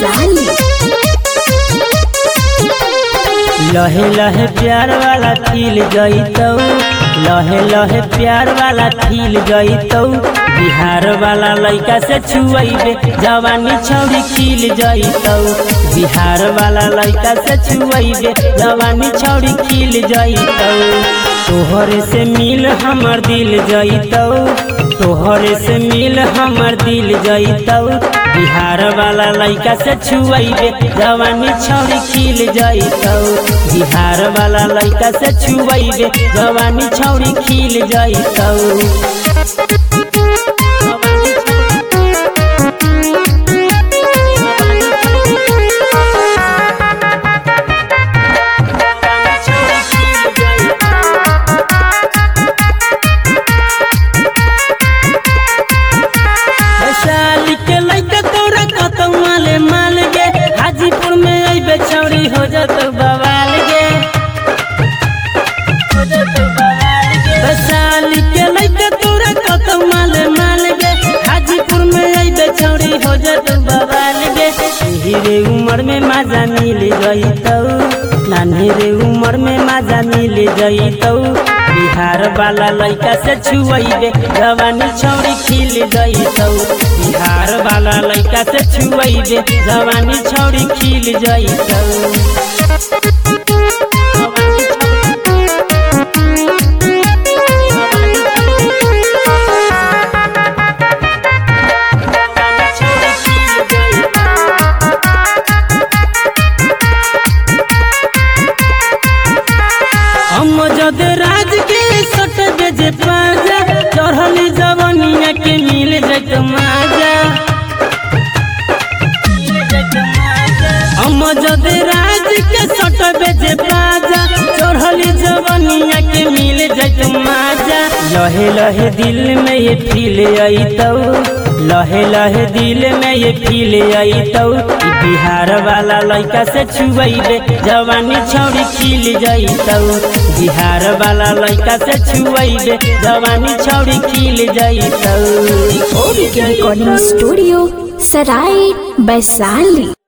वैशाली। लहे लहे प्यार वाला फील जइतौ, लहे लहे प्यार वाला फील जइतौ। बिहार वाला लइका से छुअइबे जवानी छौरी खिल जइतौ। बिहार वाला लइका से छुअइबे जवानी छौरी खिल जइतौ। तोहरे से मिल हमर दिल जइतौ, तोहरे से मिल हमर दिल जइतौ। बिहार वाला लइका से छुअइबे जवानी छौरी खिल जइतौ। बिहार वाला लइका से छुअइबे जवानी छौरी खिल जइतौ। वैशाली के लइका तोरा कतौ माले माल गे, हाजीपुर में अइबे छौरी हो जतौ बवाल गे, हो जतौ बवाल गे। वैशाली के लइका तोरा कतौ माले माल गे, हाजीपुर में अइबे छौरी हो जतौ बवाल गे। हीरे उमर में मजा मिल जइतौ, नान्हे रे उमर में मजा मिल जइतौ। बिहार वाला लइका से छुअइबे जवानी छौरी खिल जइतौ। बिहार वाला लइका से छुअइबे जवानी छौरी खिल जइतौ। हम जद राज के सट बेजे पाजा, चढ़ली जवनिया के मिल जत माजा। हम जद राज के सट बेजे पाजा, चढ़ली जवनिया के मिल जत माजा। लहे लहे दिल में ये फील अइतौ, लहे लहे दिल में ये फील अइतौ। बिहार वाला लइका से छुअइबे जवानी छौरी खिल जइतौ। बिहार वाला लइका से छुअइबे जवानी छौरी खिल जइतौ। रिकॉर्डिंग स्टूडियो सराय वैशाली।